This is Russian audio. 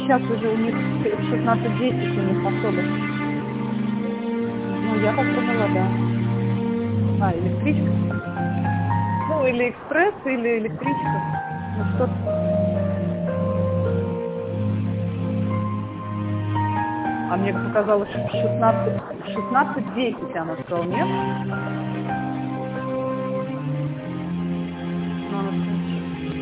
сейчас уже у них 16:10 у них автобус. Ну, я попробовала, да. А, электричка? Ну, или экспресс, или электричка. Ну, что-то. А мне показалось, что 16:10 она сказала, нет? Ну, она